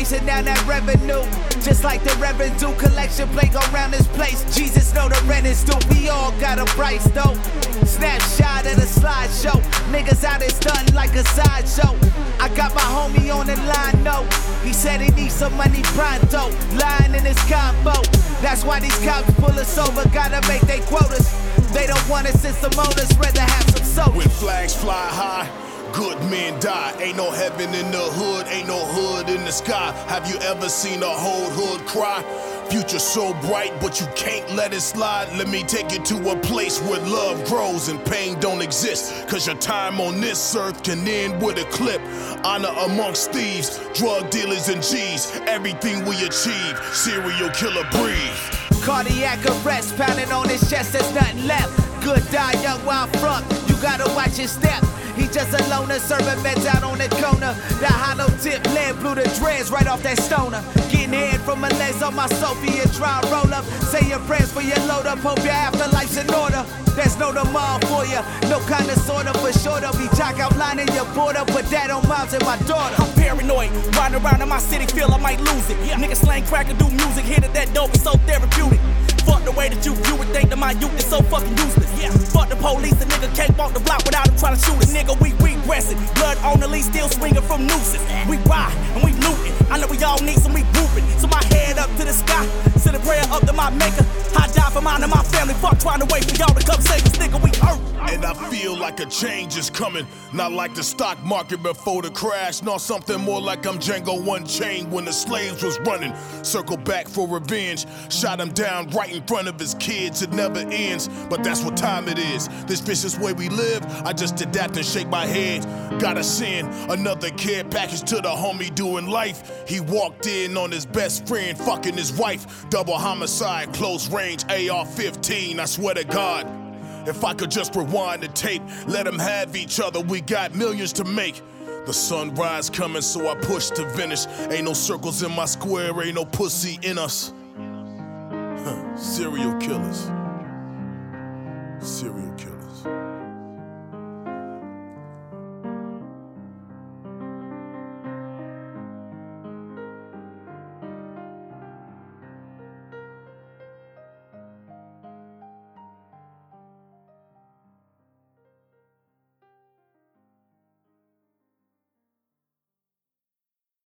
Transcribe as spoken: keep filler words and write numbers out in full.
chasing down that revenue. Just like the Reverend do, collection plate go round this place. Jesus know the rent is due, we all got a price though. Snapshot of the slideshow, niggas out here stunting like a sideshow. I got my homie on the line, no. He said he needs some money pronto, lying in his combo. That's why these cops pull us over, gotta make they quotas. They don't want us in some motors, rather have some soda. When flags fly high, good men die. Ain't no heaven in the hood, ain't no hood in the sky. Have you ever seen a whole hood cry? Future so bright, but you can't let it slide. Let me take you to a place where love grows and pain don't exist. Cause your time on this earth can end with a clip. Honor amongst thieves, drug dealers and G's. Everything we achieve, serial killer breathe. Cardiac arrest, pounding on his chest, there's nothing left. Good die young while front, you gotta watch your step. He just a loner, serving meds out on the corner. That hollow tip lead blew the dreads right off that stoner. Getting head from my legs on my Sophie and try and roll up. Say your prayers for your load up, hope your afterlife's in order. There's no tomorrow for ya, no kind of sorta for sure. Be talk outlining your border, put that on moms and my daughter. I'm paranoid, riding around in my city, feel I might lose it. Yeah. Niggas slang crack and do music, hit at that dope, it's so therapeutic. Fuck the way that you view it, think that my youth is so fucking useless. Yeah. Fuck the police, a nigga can't walk the block without him trying to shoot a nigga. We regressing, blood on the leash, still swinging from nooses. We ride and we looting. I know we all need some we whooping. So my head up to the sky, send a prayer up to my maker. I die for mine and my family. Fuck trying to wait for y'all to come save us, nigga. We hurt. And I feel like a change is coming. Not like the stock market before the crash. No, something more like I'm Django Unchained when the slaves was running. Circle back for revenge. Shot him down right in front of his kids. It never ends, but that's what time it is. This vicious way we live, I just adapt and shake my head. Gotta send another care package to the homie doing life. He walked in on his best friend fucking his wife. Double homicide, close range, A R fifteen, I swear to God. If I could just rewind the tape, let them have each other, we got millions to make. The sunrise coming, so I push to finish. Ain't no circles in my square, ain't no pussy in us. Huh. Serial killers. Serial killers.